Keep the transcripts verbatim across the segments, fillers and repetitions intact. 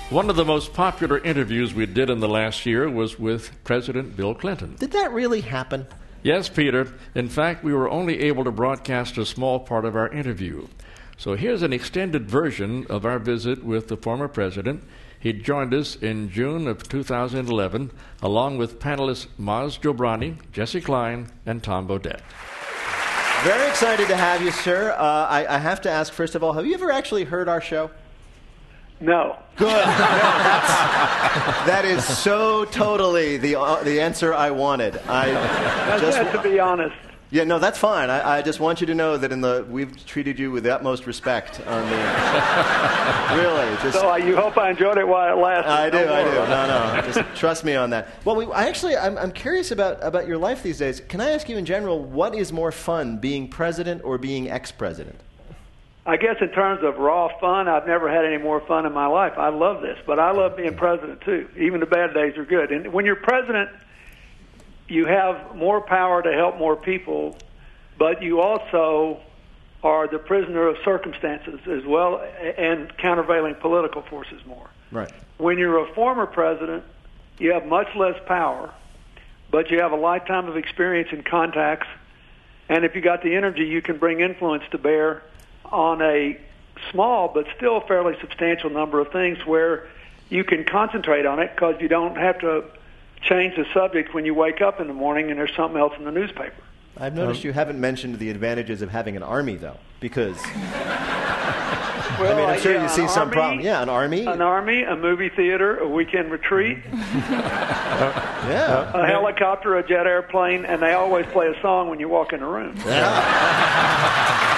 One of the most popular interviews we did in the last year was with President Bill Clinton. Did that really happen? Yes, Peter. In fact, we were only able to broadcast a small part of our interview. So here's an extended version of our visit with the former president. He joined us in June of two thousand eleven, along with panelists Maz Jobrani, Jesse Klein, and Tom Bodett. Very excited to have you, sir. Uh, I, I have to ask, first of all, have you ever actually heard our show? No. Good. No, that's, that is so totally the uh, the answer I wanted. I just have to be honest. Yeah, no, that's fine. I, I just want you to know that in the we've treated you with the utmost respect on the really. Just, so uh, you hope I enjoyed it while it lasted. I do. No I more. do. No, no. Just trust me on that. Well, we, I actually, I'm, I'm curious about about your life these days. Can I ask you in general, what is more fun, being president or being ex-president? I guess in terms of raw fun, I've never had any more fun in my life. I love this, but I love being president too. Even the bad days are good. And when you're president, you have more power to help more people, but you also are the prisoner of circumstances as well and countervailing political forces more. Right. When you're a former president, you have much less power, but you have a lifetime of experience and contacts, and if you got the energy, you can bring influence to bear on a small but still fairly substantial number of things where you can concentrate on it because you don't have to change the subject when you wake up in the morning and there's something else in the newspaper. I've noticed um, you haven't mentioned the advantages of having an army, though, because well, I mean, I'm sure yeah, you see some problem. Yeah, an army. An army, a movie theater, a weekend retreat. Yeah. A helicopter, a jet airplane, and they always play a song when you walk in the room. Yeah.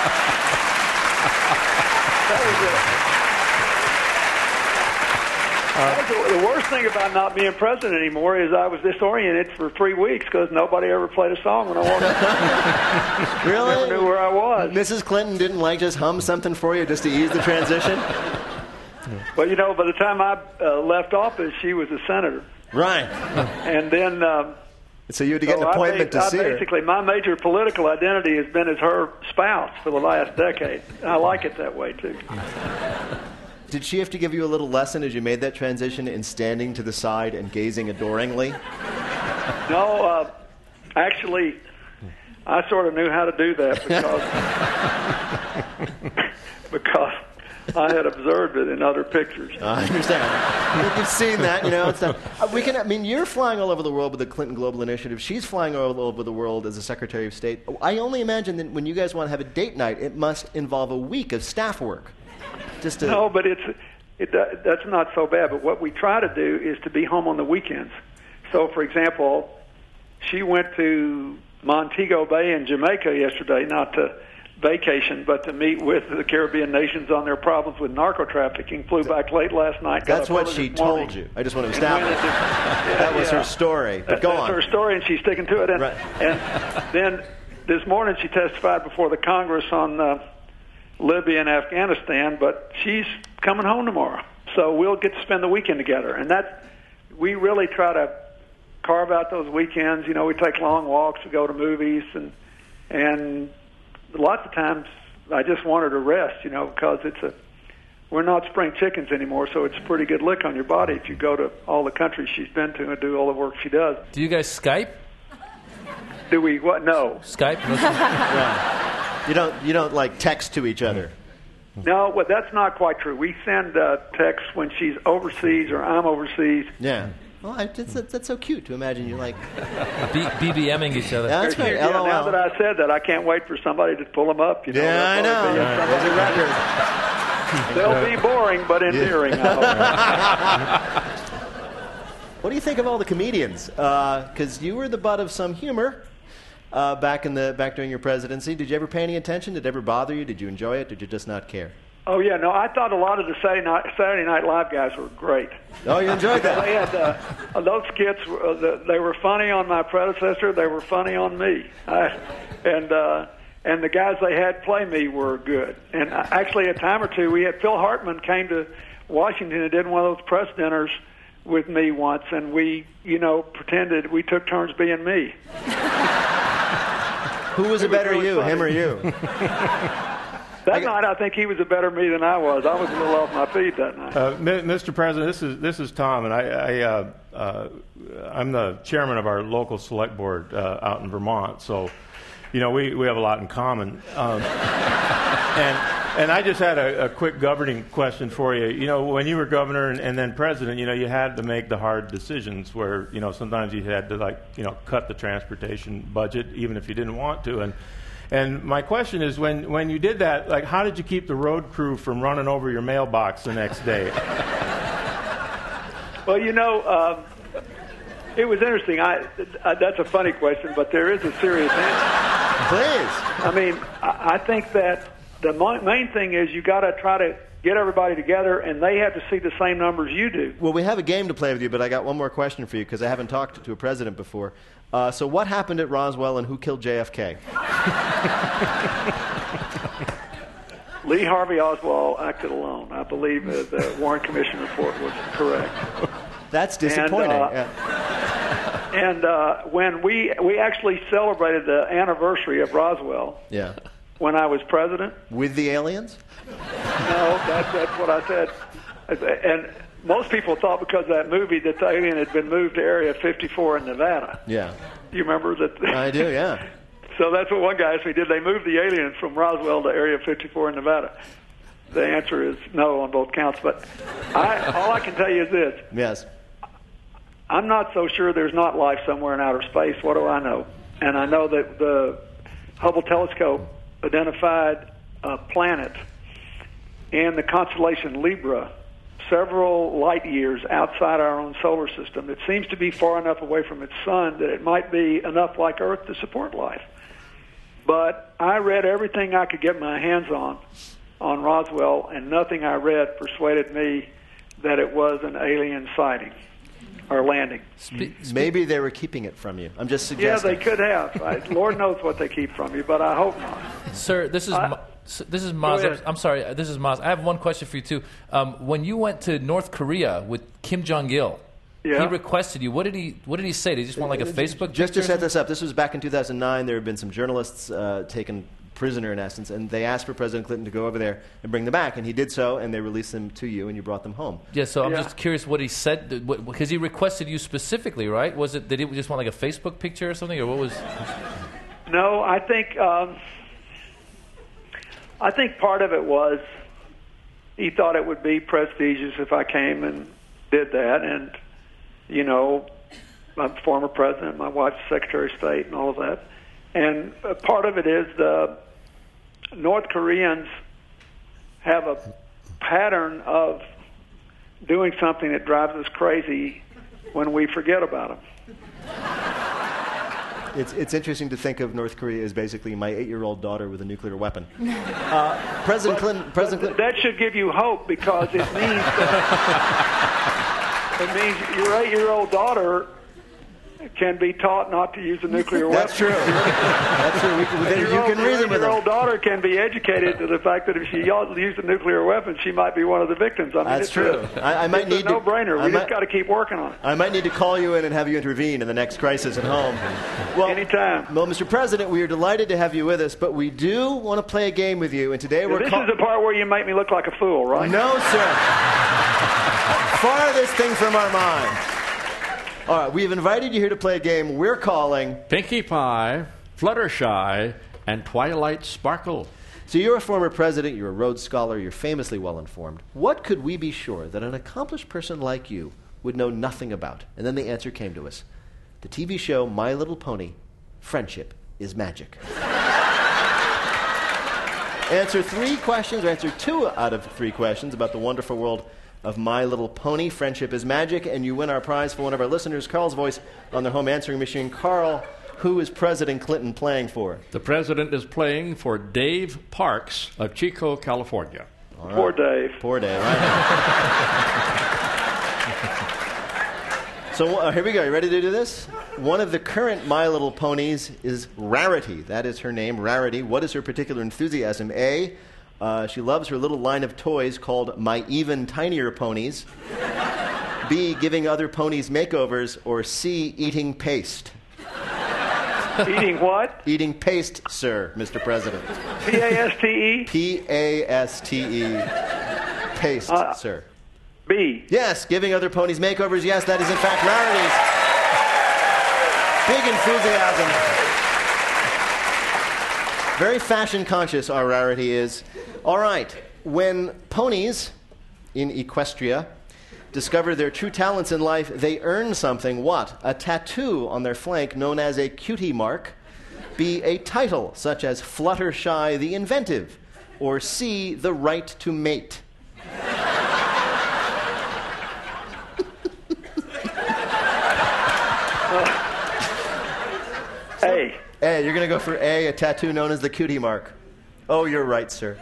That was it. Uh, the worst thing about not being president anymore is I was disoriented for three weeks because nobody ever played a song when I walked in. Really? I never knew where I was. Missus Clinton didn't like just hum something for you just to ease the transition? Well, you know, by the time I uh, left office, she was a senator. Right. And then... Um, so you had to get so an appointment I, to see I basically, her. my major political identity has been as her spouse for the last decade. I like it that way, too. Did she have to give you a little lesson as you made that transition in standing to the side and gazing adoringly? No, uh, actually, I sort of knew how to do that because because I had observed it in other pictures. I understand. You've seen that, you know. It's not, uh, we can. I mean, you're flying all over the world with the Clinton Global Initiative. She's flying all over the world as a Secretary of State. I only imagine that when you guys want to have a date night, it must involve a week of staff work. Just to no, but it's it, that's not so bad. But what we try to do is to be home on the weekends. So, for example, she went to Montego Bay in Jamaica yesterday, not to vacation, but to meet with the Caribbean nations on their problems with narco trafficking. Flew back late last night. That's what she told you. I just want to establish yeah, that was yeah. her story. But that, go that's on. That's her story, and she's sticking to it. And, right. and then this morning she testified before the Congress on uh, Libya and Afghanistan, but she's coming home tomorrow. So we'll get to spend the weekend together. And that we really try to carve out those weekends. You know, we take long walks, we go to movies, and and lots of times I just want her to rest, you know, because it's a we're not spring chickens anymore, so it's a pretty good lick on your body if you go to all the countries she's been to and do all the work she does. Do you guys Skype? Do we what? No. Skype? Yeah. You don't you don't like text to each other. No, well, that's not quite true. We send uh, texts when she's overseas or I'm overseas. Yeah. Well, I, that's, that's so cute to imagine you like B- BBMing each other. Yeah, that's great. Yeah, L O L. now that I said that, I can't wait for somebody to pull them up. You know, yeah, I know. There's a record. They'll be boring, but endearing. I hope. What do you think of all the comedians? Because uh, you were the butt of some humor uh, back in the back during your presidency. Did you ever pay any attention? Did it ever bother you? Did you enjoy it? Did you just not care? Oh yeah, no. I thought a lot of the Saturday Night, Saturday Night Live guys were great. Oh, you enjoyed that? They had uh, those skits. Uh, they were funny on my predecessor. They were funny on me. I, and uh, and the guys they had play me were good. And uh, actually, a time or two, we had Phil Hartman came to Washington and did one of those press dinners with me once, and we, you know, pretended we took turns being me. Who was it a better was really you, funny. him or you? That I got- night, I think he was a better me than I was. I was a little off my feet that night. Uh, M- Mister President, this is this is Tom, and I, I uh, uh, I'm the chairman of our local select board uh, out in Vermont. So, you know, we, we have a lot in common. Um, and and I just had a, a quick governing question for you. You know, when you were governor and, and then president, you know, you had to make the hard decisions where, you know, sometimes you had to, like, you know, cut the transportation budget even if you didn't want to. And and my question is, when, when you did that, like, how did you keep the road crew from running over your mailbox the next day? Well, you know, um, it was interesting. I, I, that's a funny question, but there is a serious answer. Please. I mean, I, I think that the mo- main thing is you got to try to get everybody together, and they have to see the same numbers you do. Well, we have a game to play with you, but I got one more question for you because I haven't talked to a president before. Uh, so what happened at Roswell and who killed J F K? Lee Harvey Oswald acted alone. I believe uh, the Warren Commission report was correct. That's disappointing. And, uh, yeah. and uh, when we we actually celebrated the anniversary of Roswell yeah. when I was president. With the aliens? No, that, that's what I said. And most people thought because of that movie that the alien had been moved to Area fifty-four in Nevada. Yeah. You remember that? I do, yeah. So that's what one guy asked me, did they move the alien from Roswell to Area fifty-four in Nevada? The answer is no on both counts. But I, all I can tell you is this. Yes. I'm not so sure there's not life somewhere in outer space. What do I know? And I know that the Hubble telescope identified a planet in the constellation Libra several light years outside our own solar system. It seems to be far enough away from its sun that it might be enough like Earth to support life. But I read everything I could get my hands on on Roswell, and nothing I read persuaded me that it was an alien sighting or landing. Spe- spe- Maybe they were keeping it from you. I'm just Yeah, suggesting. they could have. I, Lord knows what they keep from you, but I hope not. Sir, this is I- Ma- s- this is Maz. Go I'm, ahead. I'm sorry. uh, This is Maz. I have one question for you too. Um, when you went to North Korea with Kim Jong Il, Yeah. he requested you. What did he What did he say? Did he just want like a Facebook? Just to picture or set this up, this was back in two thousand nine. There had been some journalists uh, taken prisoner, in essence, and they asked for President Clinton to go over there and bring them back, and he did so, and they released them to you, and you brought them home. Yeah, so I'm Yeah. just curious what he said because he requested you specifically, right? Was it did he just want like a Facebook picture or something, or what was? No, I think um, I think part of it was he thought it would be prestigious if I came and did that, and you know, I'm former president, my wife's Secretary of State, and all of that. And uh, part of it is the North Koreans have a pattern of doing something that drives us crazy when we forget about them. It's, it's interesting to think of North Korea as basically my eight-year-old daughter with a nuclear weapon. Uh, President Clinton, President But Clinton, that should give you hope because it means that it means your eight-year-old daughter can be taught not to use a nuclear weapon. that's true. That's true. We, can- Your you old- can reason with Your old them. daughter can be educated to the fact that if she used a nuclear weapon, she might be one of the victims. I mean, That's it's true. A, I, I might it's need a no-brainer. to. I We might, just got to keep working on it. I might need to call you in and have you intervene in the next crisis at home. Well, Anytime. Well, Mister President, we are delighted to have you with us, but we do want to play a game with you, and today we're This call- is the part where you make me look like a fool, right? No, sir. Farthest thing from our minds. All right, we've invited you here to play a game we're calling. Pinkie Pie, Fluttershy, and Twilight Sparkle. So you're a former president, you're a Rhodes Scholar, you're famously well-informed. What could we be sure that an accomplished person like you would know nothing about? And then the answer came to us. The T V show My Little Pony, Friendship is Magic. Answer three questions, or answer two out of three questions about the wonderful world of My Little Pony, Friendship is Magic, and you win our prize for one of our listeners, Carl's voice on their home answering machine. Carl, who is President Clinton playing for? The president is playing for Dave Parks of Chico, California. Poor Dave. Poor Dave, right? So uh, here we go. You ready to do this? One of the current My Little Ponies is Rarity. That is her name, Rarity. What is her particular enthusiasm? A, uh, she loves her little line of toys called My Even Tinier Ponies. B, giving other ponies makeovers. Or C, eating paste. Eating what? Eating paste, sir, Mister President. P A S T E? P A S T E. Paste, Uh, sir. B. Yes, giving other ponies makeovers. Yes, that is in fact rarities. Big enthusiasm. Very fashion conscious, our rarity is. All right, when ponies in Equestria discover their true talents in life, they earn something. What? A tattoo on their flank known as a cutie mark. B, a title such as Fluttershy the Inventive. Or C, the right to mate. A. A, you're going to go for A, a tattoo known as the cutie mark. Oh, you're right, sir.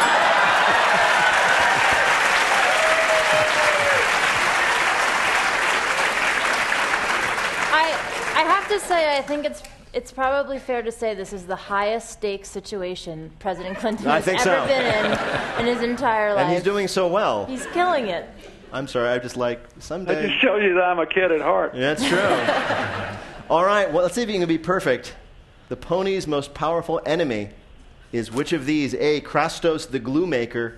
I have to say, I think it's it's probably fair to say this is the highest stakes situation President Clinton I has think ever so. been in in his entire life. And he's doing so well. He's killing it. I'm sorry, I just like, That someday... just shows you that I'm a kid at heart. Yeah, that's true. All right, well, let's see if you can be perfect. The pony's most powerful enemy is which of these? A, Krastos the glue maker.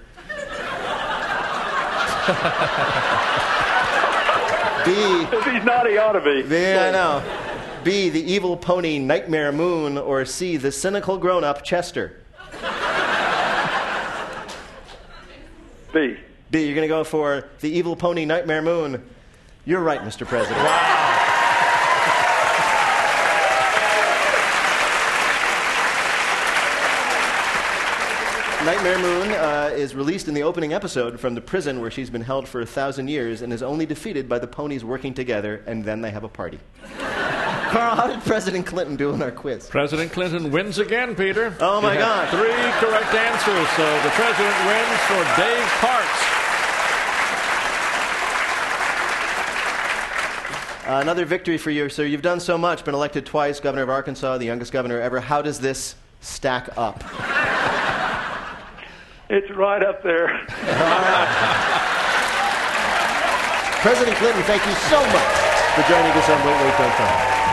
B, If he's not, he ought to be. yeah, I know. B, the evil pony Nightmare Moon. Or C, the cynical grown-up Chester. B. B, you're going to go for the evil pony Nightmare Moon. You're right, Mister President. Nightmare Moon uh, is released in the opening episode from the prison where she's been held for a thousand years and is only defeated by the ponies working together, and then they have a party. Carl, how did President Clinton do in our quiz? President Clinton wins again, Peter. Oh, my He had God. Three correct answers, so the president wins for Dave Parks. Uh, another victory for you, sir. You've done so much, been elected twice, governor of Arkansas, the youngest governor ever. How does this stack up? It's right up there. President Clinton, thank you so much for joining us on Wait, Wait, Don't Tell Me.